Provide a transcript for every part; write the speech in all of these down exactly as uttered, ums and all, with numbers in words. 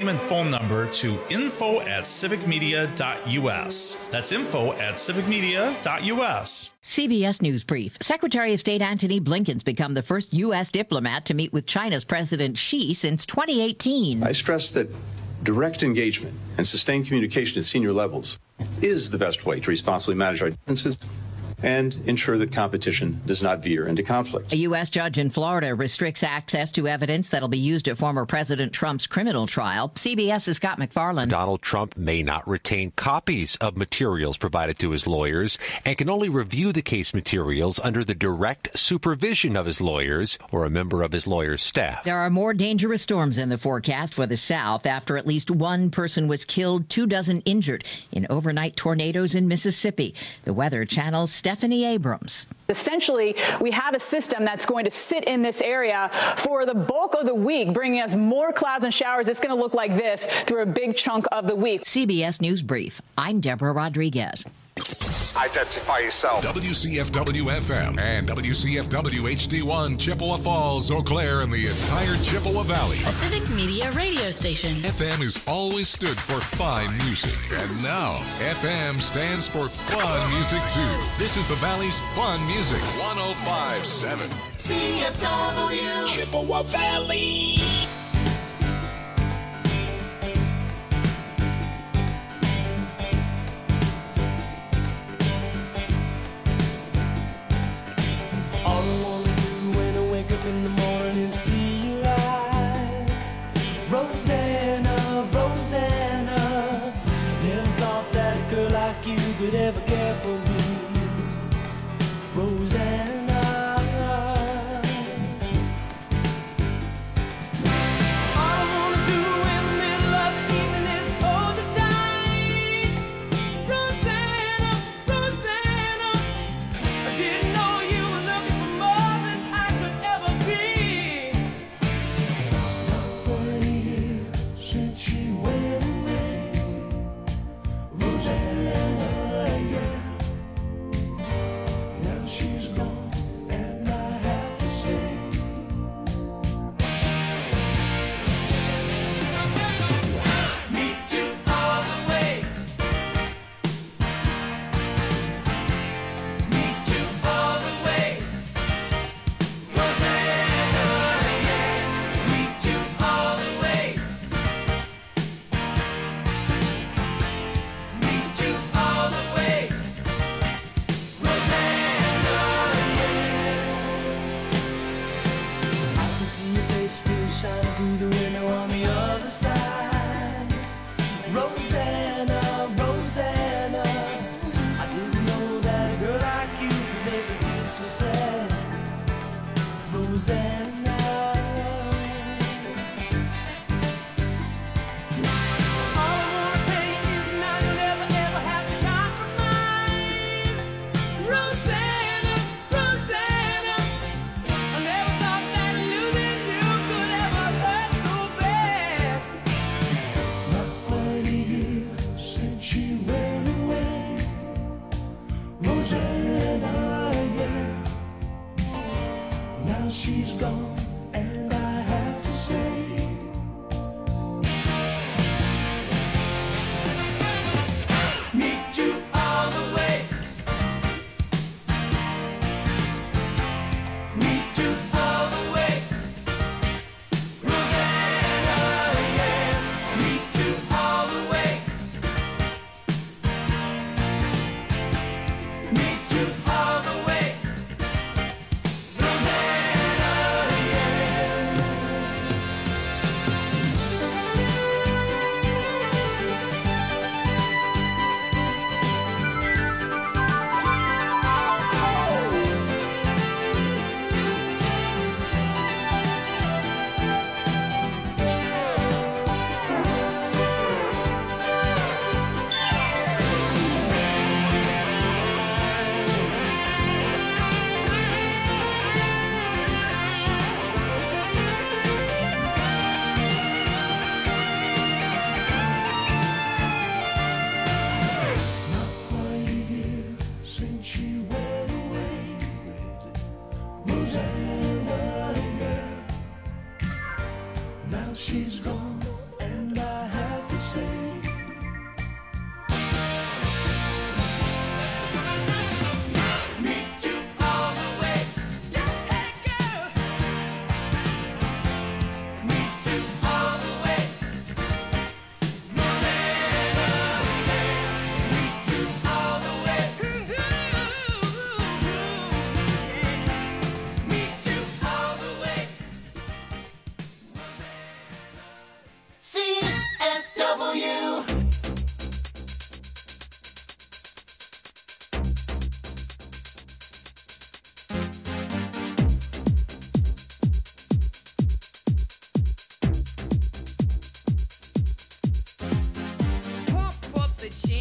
name and phone number to info at civicmedia.us. That's info at civicmedia.us. C B S News Brief. Secretary of State Antony Blinken's become the first U S diplomat to meet with China's President Xi since twenty eighteen. I stress that direct engagement and sustained communication at senior levels is the best way to responsibly manage our differences and ensure that competition does not veer into conflict. A U S judge in Florida restricts access to evidence that'll be used at former President Trump's criminal trial. CBS's Scott McFarland. Donald Trump may not retain copies of materials provided to his lawyers and can only review the case materials under the direct supervision of his lawyers or a member of his lawyer's staff. There are more dangerous storms in the forecast for the South after at least one person was killed, two dozen injured in overnight tornadoes in Mississippi. The Weather Channel's Stephanie Abrams. Essentially, we have a system that's going to sit in this area for the bulk of the week, bringing us more clouds and showers. It's going to look like this through a big chunk of the week. C B S News Brief. I'm Deborah Rodriguez. Identify yourself. W C F W F M and W C F W H D one, Chippewa Falls, Eau Claire, and the entire Chippewa Valley. A Civic Media radio station. F M has always stood for fine music, and now F M stands for fun music too. This is the Valley's fun music. one oh five point seven C F W Chippewa Valley. In the morning, see you rise. Rosanna, Rosanna, never thought that a girl like you could ever care for me. Rosanna.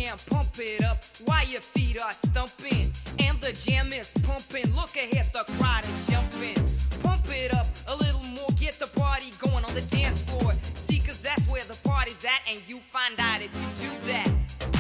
jam, pump it up while your feet are stumping. And the jam is pumping, look ahead, the crowd is jumping. Pump it up a little more, get the party going on the dance floor. See, cause that's where the party's at, and you find out if you do that.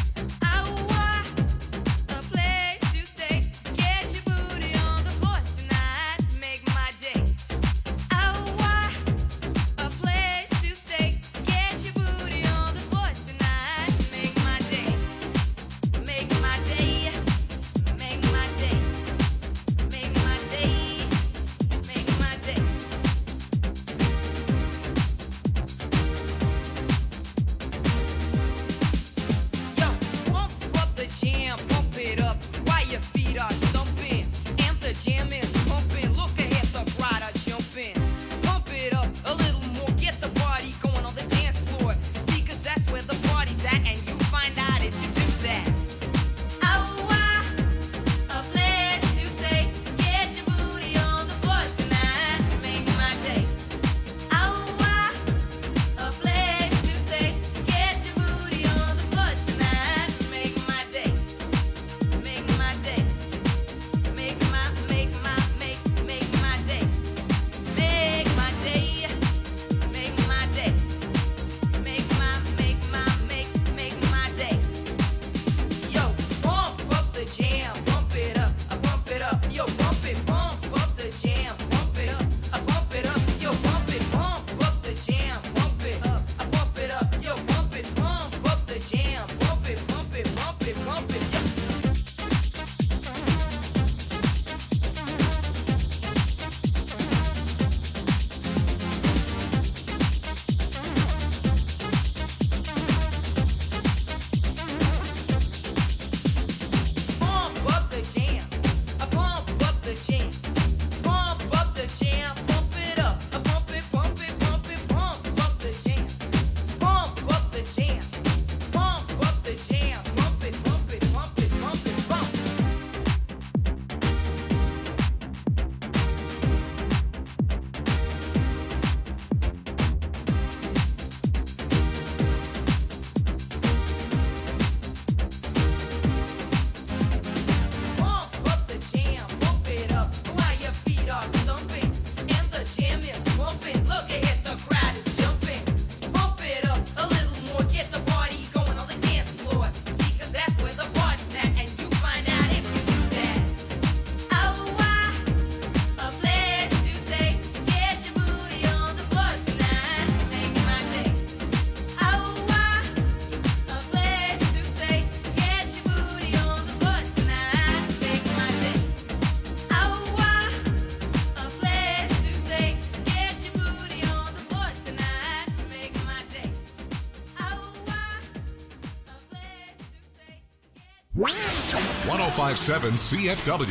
one oh five point seven C F W,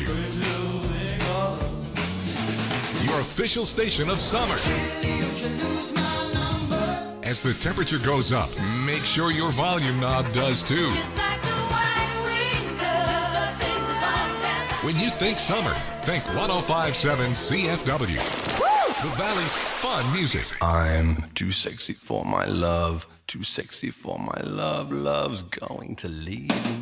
your official station of summer. As the temperature goes up, make sure your volume knob does too. When you think summer, think one oh five point seven C F W. The Valley's fun music. I'm too sexy for my love, too sexy for my love, love's going to leave me.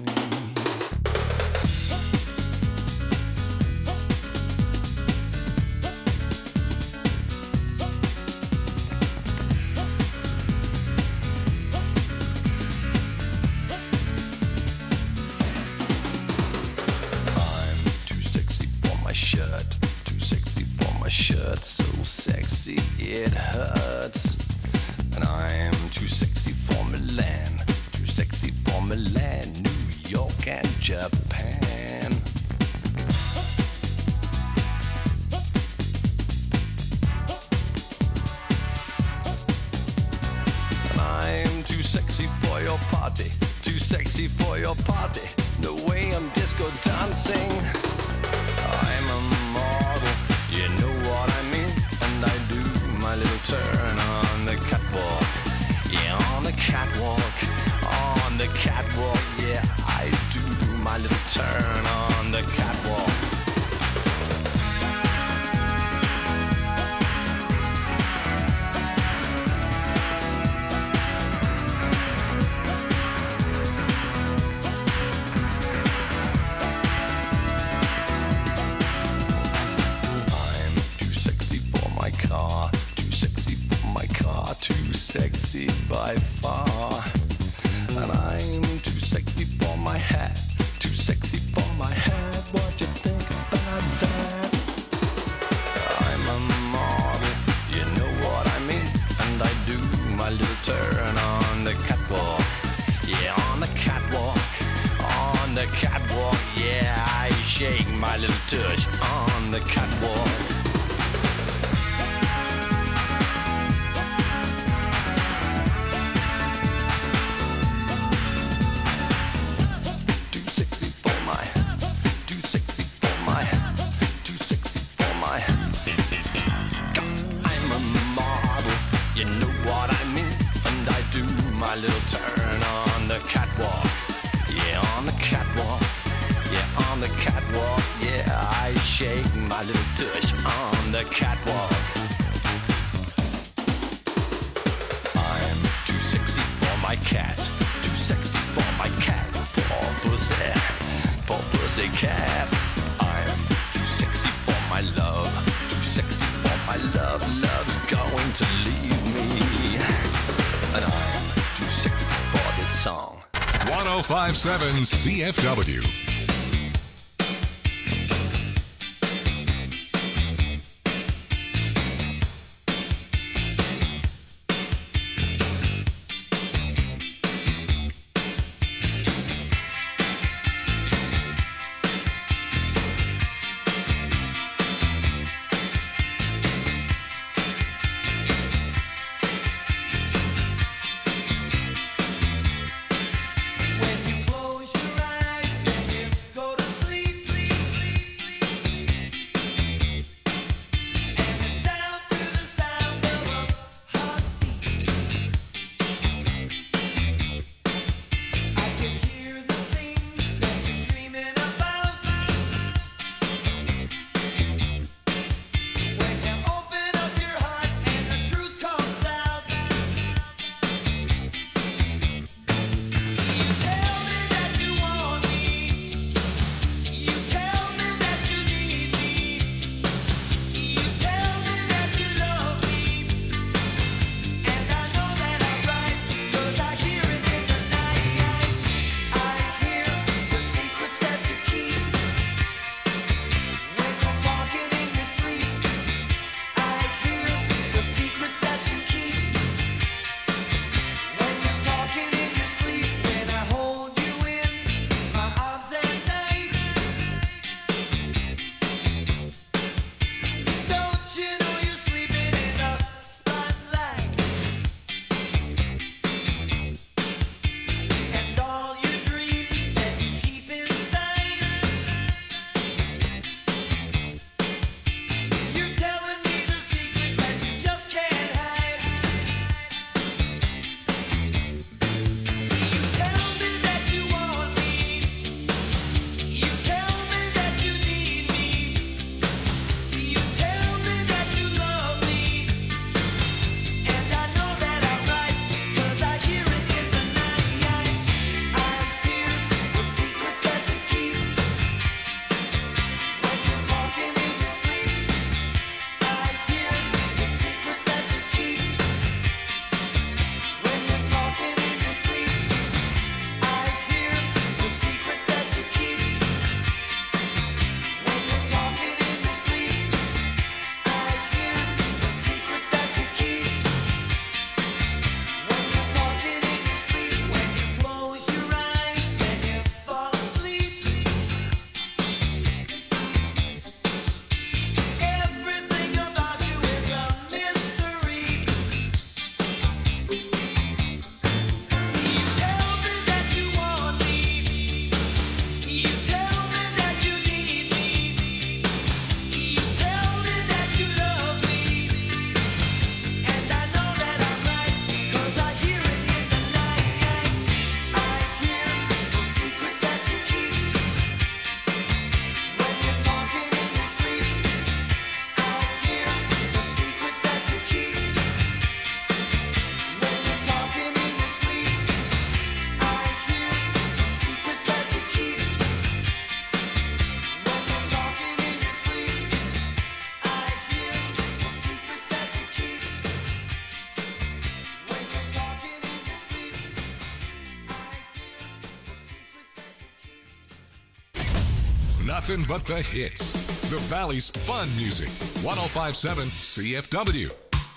It hurts, and I'm too sexy for Milan, too sexy for Milan, New York and Japan. And I'm too sexy for your party, too sexy for your party, the way I'm disco dancing. I'm a model, you know what I mean, and I do my little turn on the catwalk, yeah, on the catwalk, on the catwalk, yeah, I do my little turn on the catwalk. And I'm too sexy for my hat, too sexy for my hat. What you think about that? I'm a model, you know what I mean. And I do my little turn on the catwalk. Yeah, on the catwalk, on the catwalk. Yeah, I shake my little tush on the catwalk. My little turn on the catwalk. Yeah, on the catwalk. Yeah, on the catwalk. Yeah, I shake my little tush on the catwalk. I'm too sexy for my cat. Too sexy for my cat. Poor pussy. Poor pussy cat. I'm too sexy for my love. Too sexy for my love. Love's going to leave me. And I'm too sexy for this song. one oh five point seven C F W. When you close your eyes and you Nothing but the hits. The Valley's Fun Music. one oh five point seven C F W.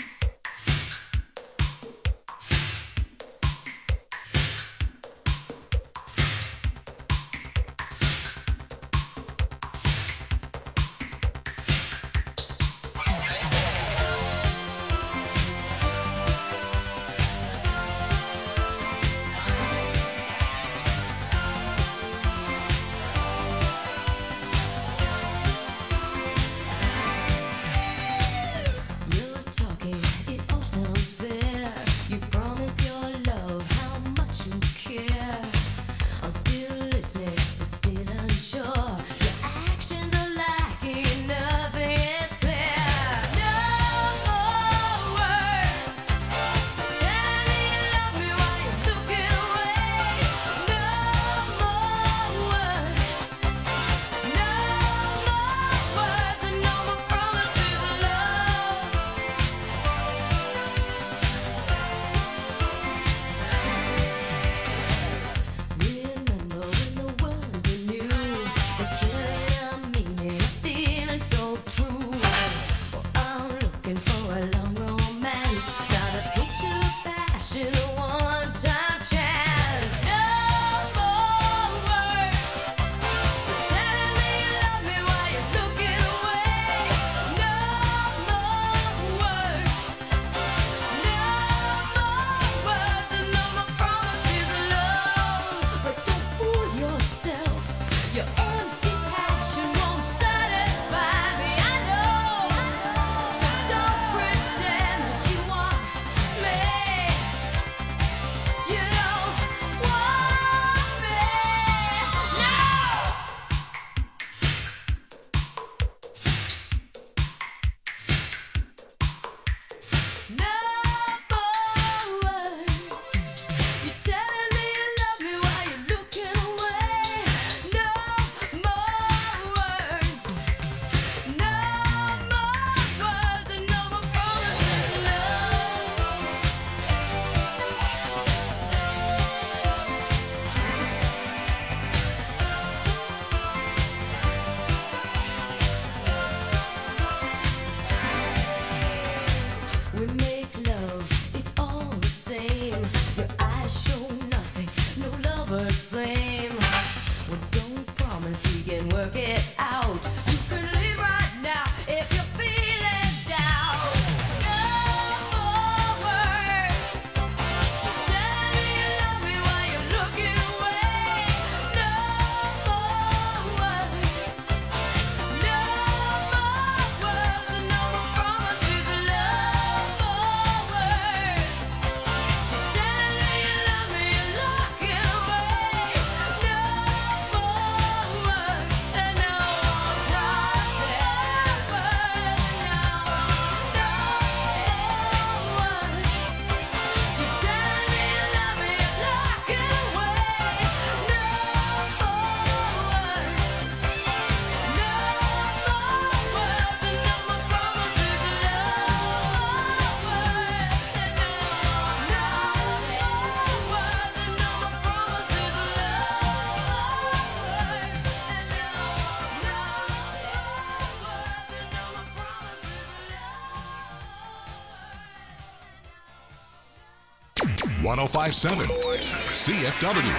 one oh five point seven C F W.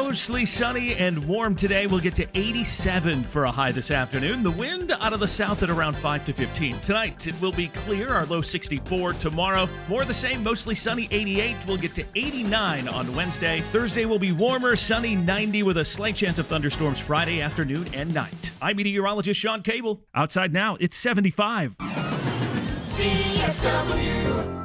Mostly sunny and warm today. We'll get to eighty-seven for a high this afternoon. The wind out of the south at around five to fifteen. Tonight, it will be clear. Our low sixty-four. Tomorrow, more the same. Mostly sunny, eighty-eight. We'll get to eighty-nine on Wednesday. Thursday will be warmer, sunny, ninety with a slight chance of thunderstorms Friday afternoon and night. I'm meteorologist Sean Cable. Outside now, it's seventy-five. C F W.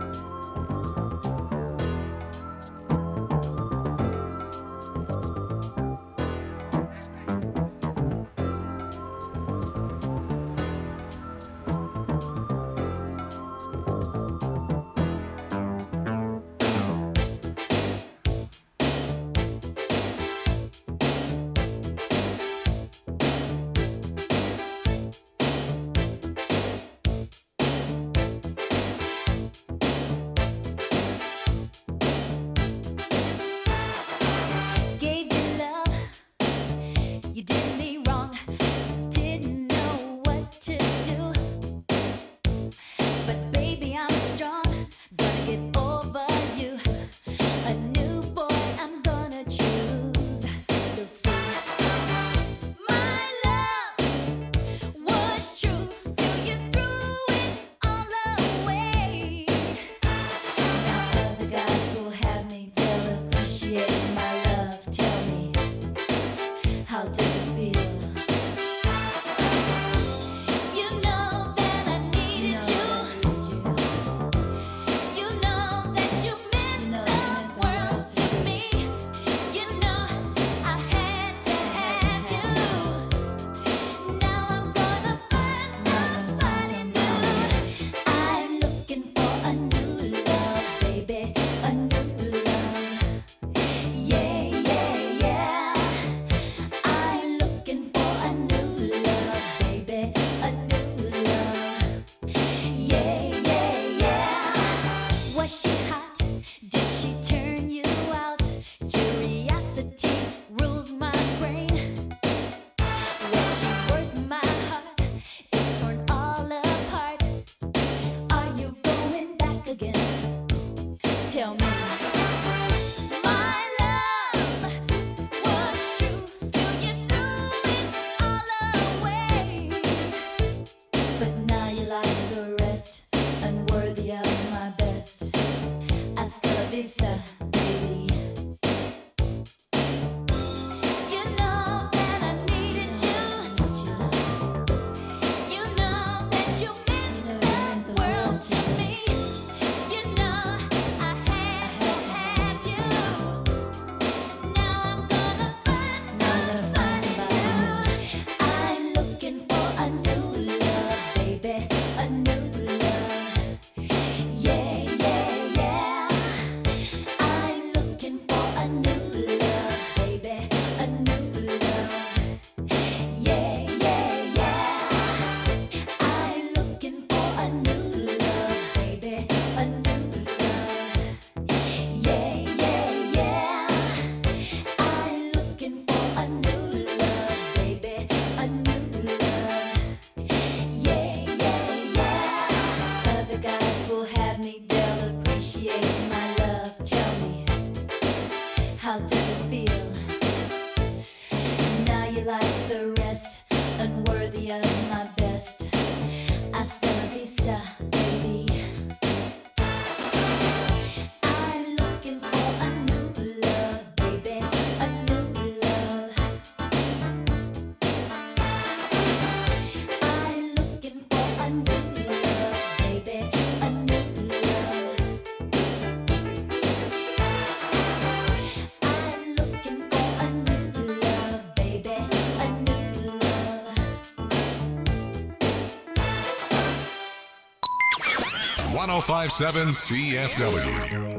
one oh five point seven C F W.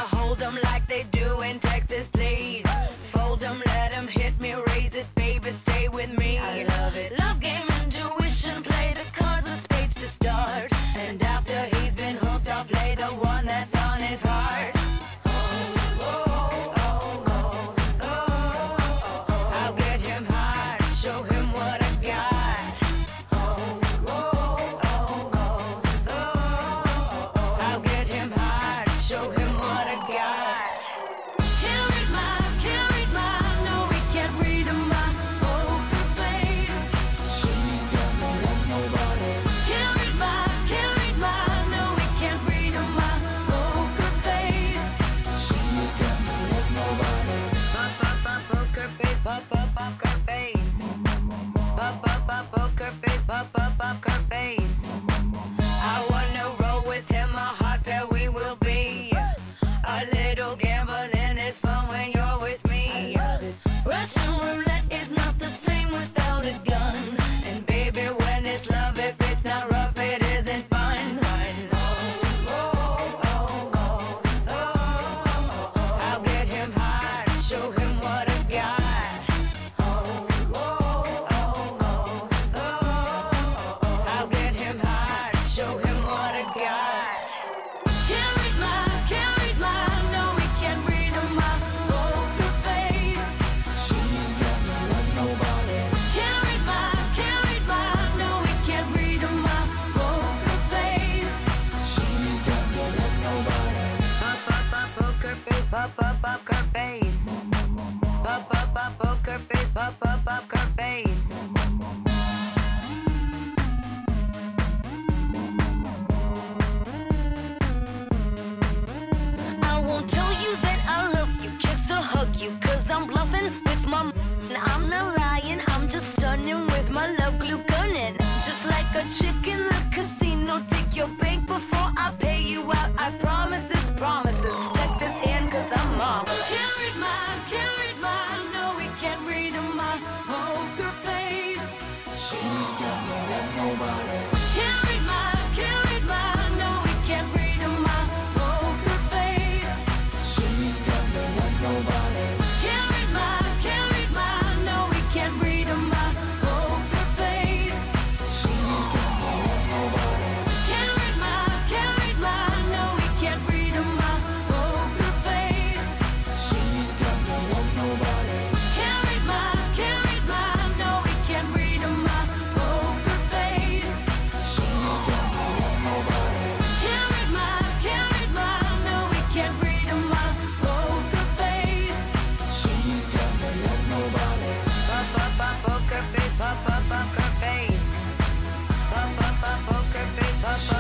Like they do in Texas, please. Fold 'em, let 'em hit me, raise it, baby, stay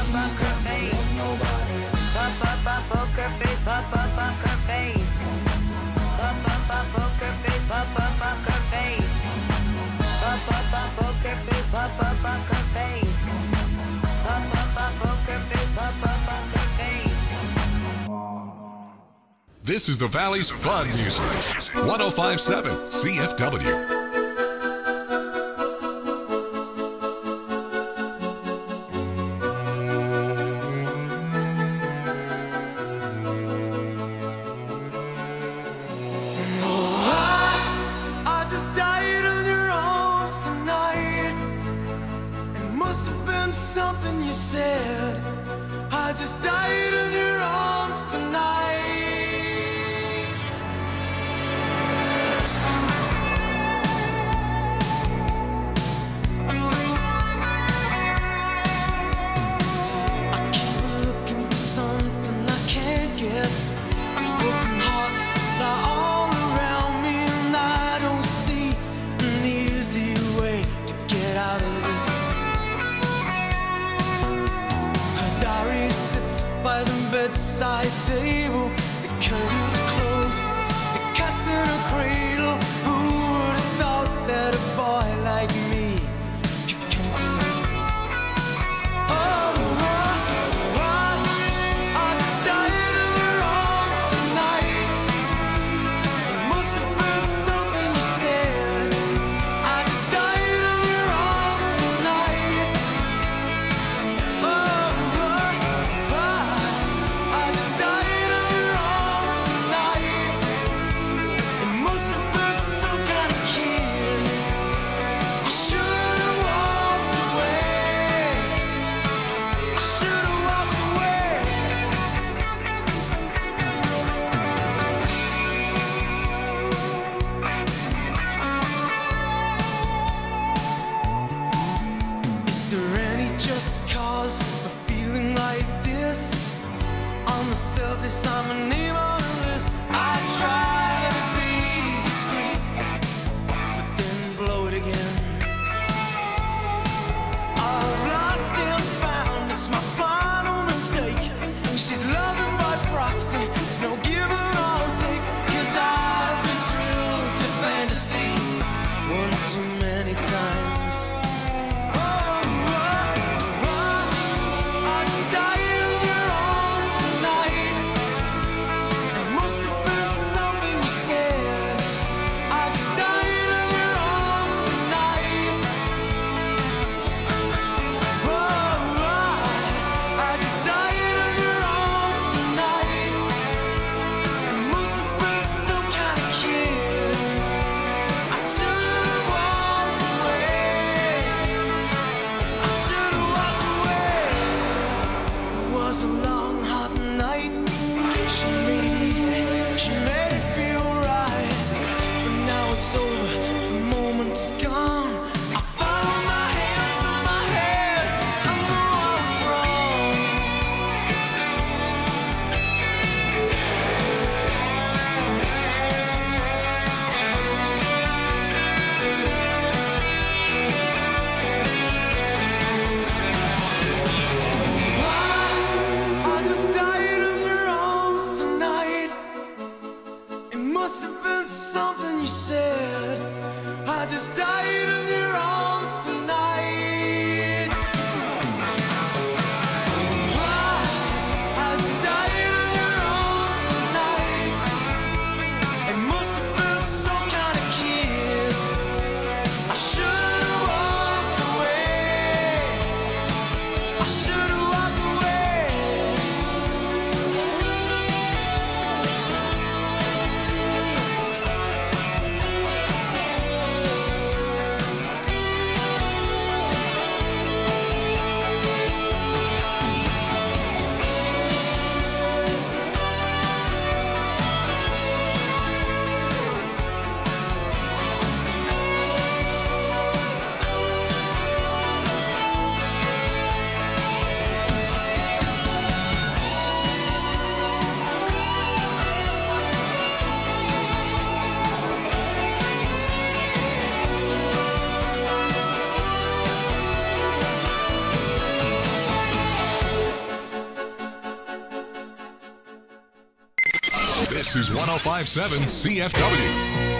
poker face. Pop, pop, pop, poker face. Pop, pop, poker face. Pop, pop, pop, poker face. Pop, pop, poker face. Pop, pop, pop, poker face. Pop, pop, poker face. Pop, pop, pop, poker face. Pop, pop, poker face. This is the Valley's Fun Music. one oh five point seven C F W. Something you said. I just died in your arms tonight. I keep looking for something I can't get. Broken hearts lie all around me, and I don't see an easy way to get out of this. By the bedside table, the curtains closed, the cat's in a cradle. Who would have thought that a boy like me could come to this? Oh, I, I, I just died in your arms tonight. It must have been something you said. I just died in your arms tonight. Oh, surface, I'm a name on the list. I try to be discreet, but then blow it again. I've lost and found, it's my final mistake. She's loving by proxy, no give and I'll take. Cause I've been thrilled to fantasy one too many times. Oh, oh, oh, I died in your arms tonight. This is one oh five point seven C F W.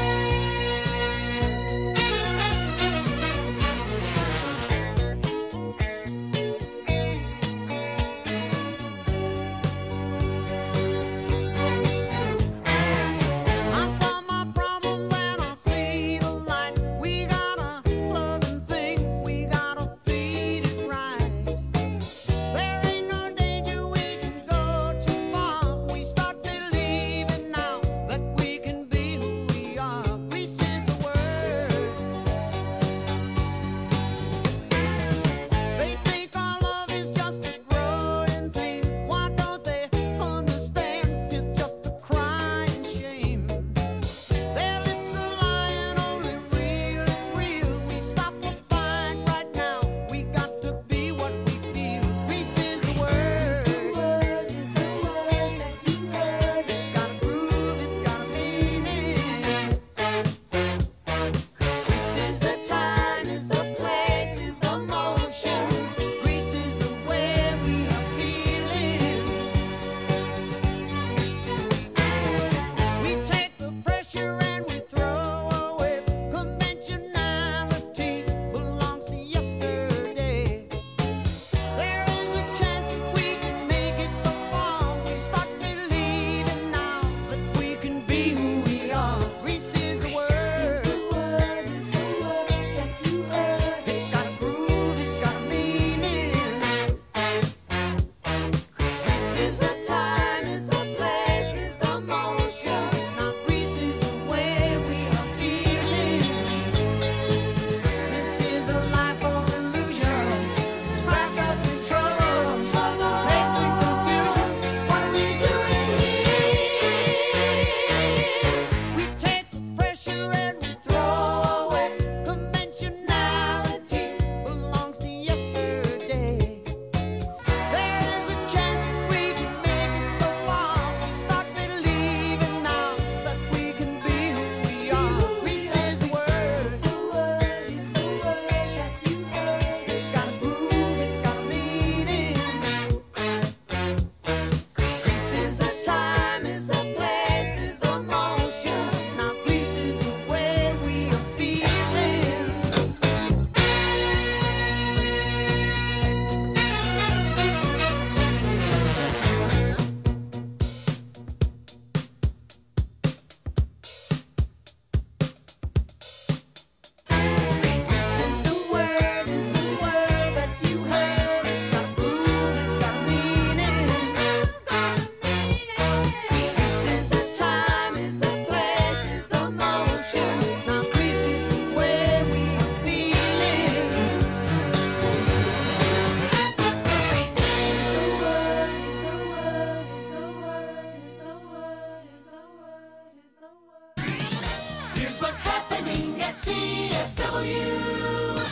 What's happening at C F W?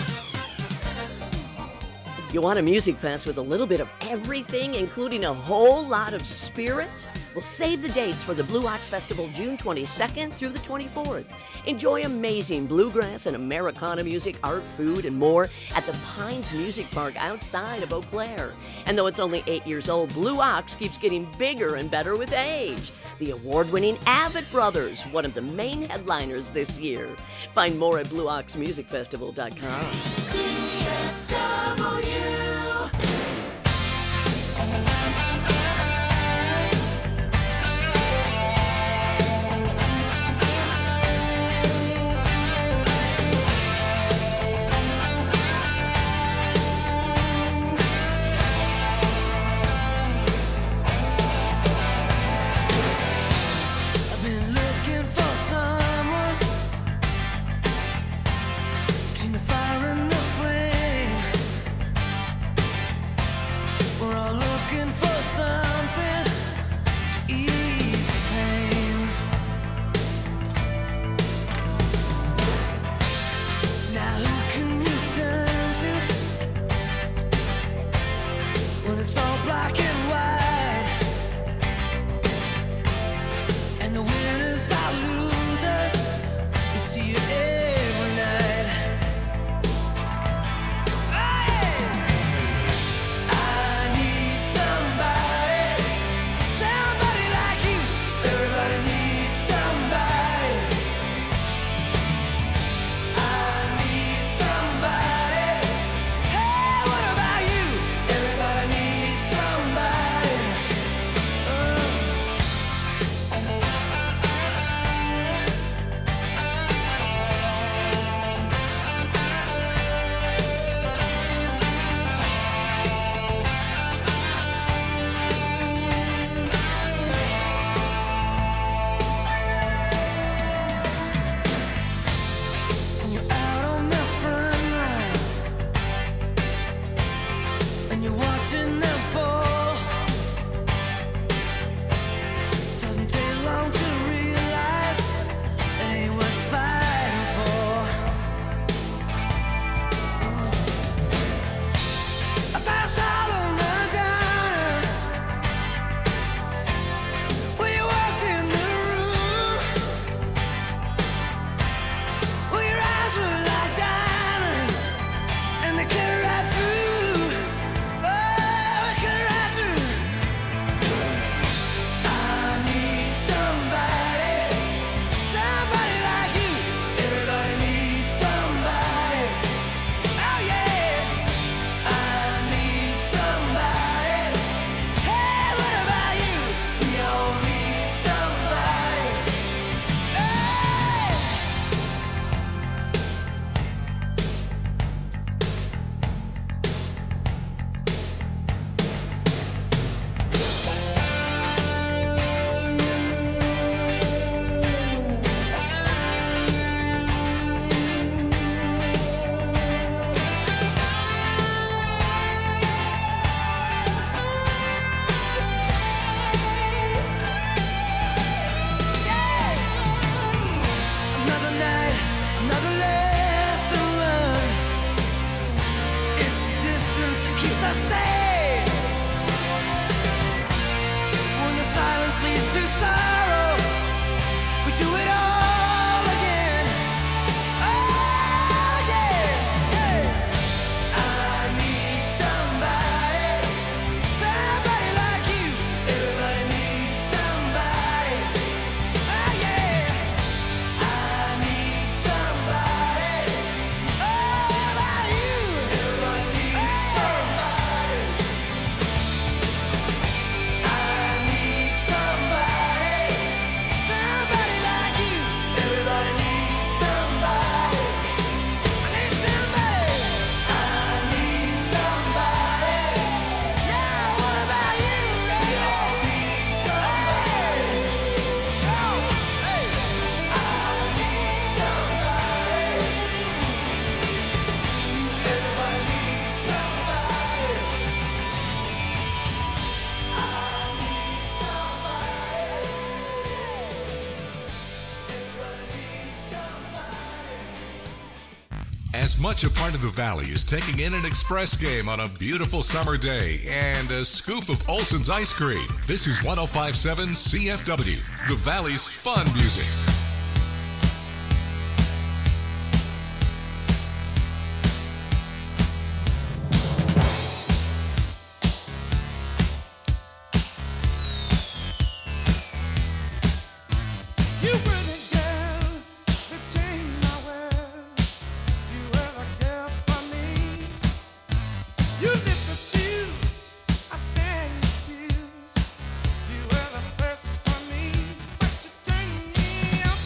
You want a music fest with a little bit of everything, including a whole lot of spirit? Well, save the dates for the Blue Ox Festival June twenty-second through the twenty-fourth. Enjoy amazing bluegrass and Americana music, art, food, and more at the Pines Music Park outside of Eau Claire. And though it's only eight years old, Blue Ox keeps getting bigger and better with age. The award-winning Avett Brothers, one of the main headliners this year. Find more at blue ox music festival dot com. C F W. Fire and the flame. as much a part of the Valley as taking in an express game on a beautiful summer day and a scoop of Olson's ice cream. This is one oh five point seven C F W, the Valley's fun music. You were the first for me, but you turned me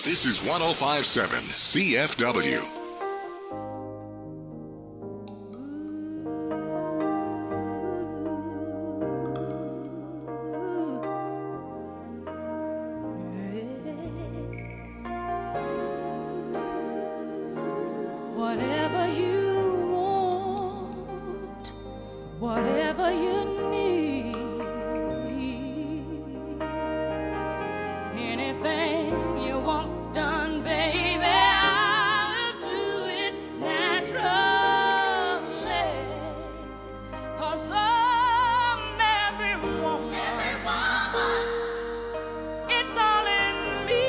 This is one oh five point seven C F W. Whatever you want, whatever you need, anything you want done, baby, I'll do it naturally. 'Cause I'm every woman, every woman, it's all in me.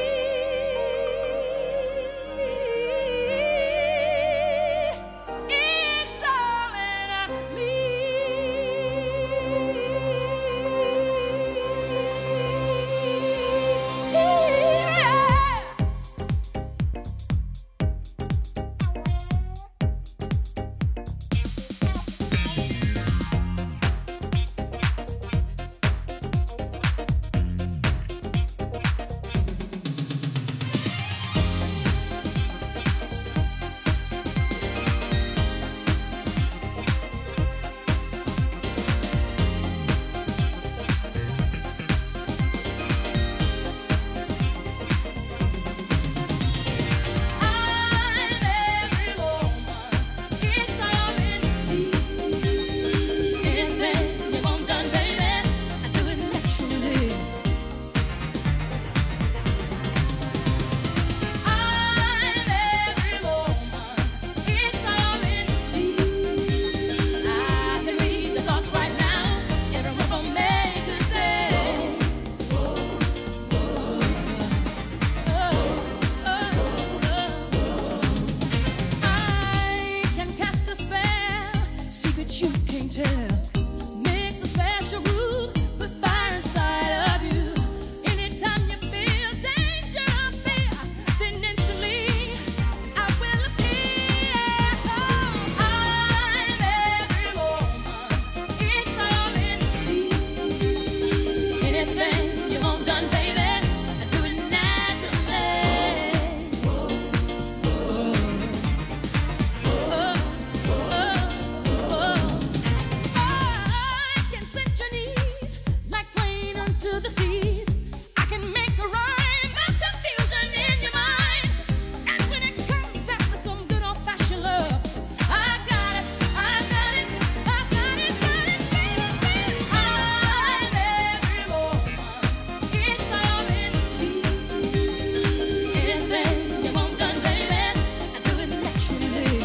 It's all in me. Anything you want done, baby, I do it naturally. I'm every woman, it's all in me. I can read your thoughts right now, every one from A to Z. I can cast a spell, secrets you can't tell. Mix a special groove with fire inside of you. Anytime you feel danger or fear, then instantly I will appear. Oh, I'm every woman, it's all in me. Anything you want done, baby, I do it naturally. I can set your needs like rain unto the seas. I can make a rhyme, no confusion in your mind. And when it comes down to some good old-fashioned love, I got it, I got it, I got it, got it, baby. I'm every woman, it's all in me. Anything you want done, baby, I do it naturally.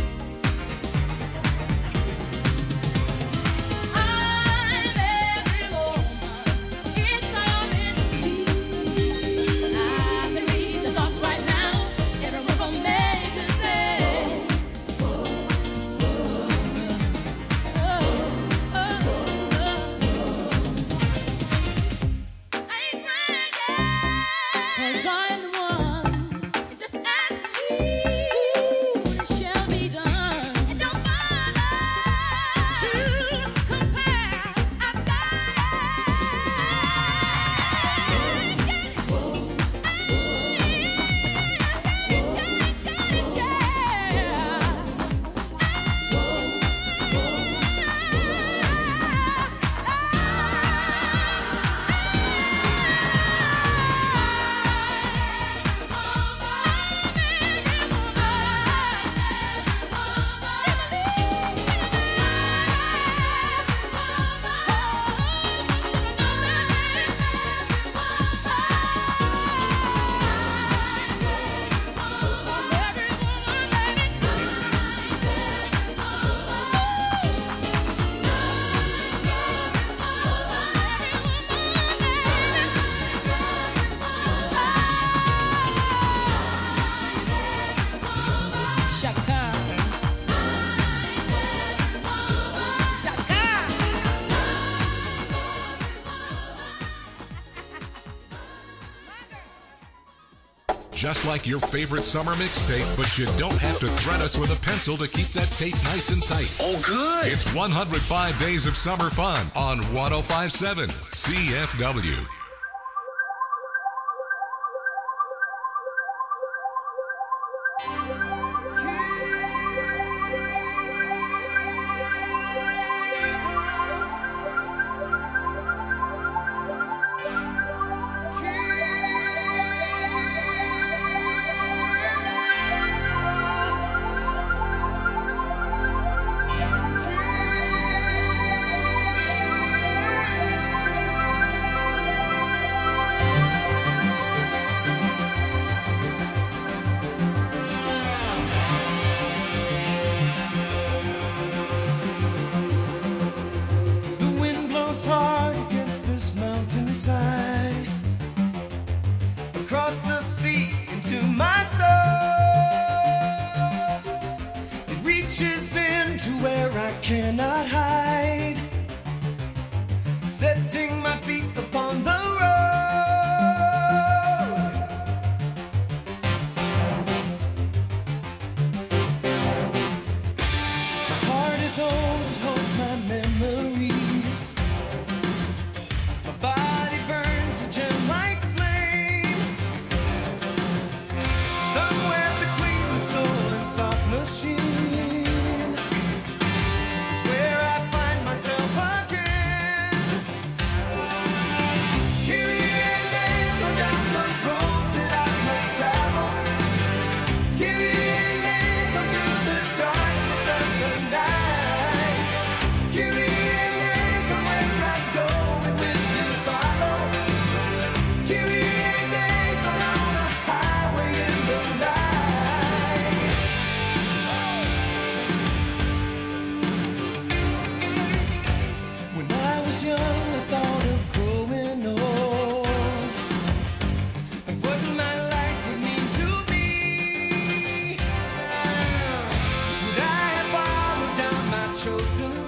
I'm every woman, it's all in me. I can read your thoughts right now, every one from A to Z. I ain't bragging, 'cause I'm the one. You just ask me, it shall be done. It don't bother to compare. I've got Just like your favorite summer mixtape, but you don't have to thread us with a pencil to keep that tape nice and tight. Oh, good. It's one hundred five Days of Summer Fun on one oh five point seven C F W. cannot hide, setting my feet upon the road. My heart is home, it holds my memories. My body burns a gem like flame, somewhere between the soul and soft machine. Chosen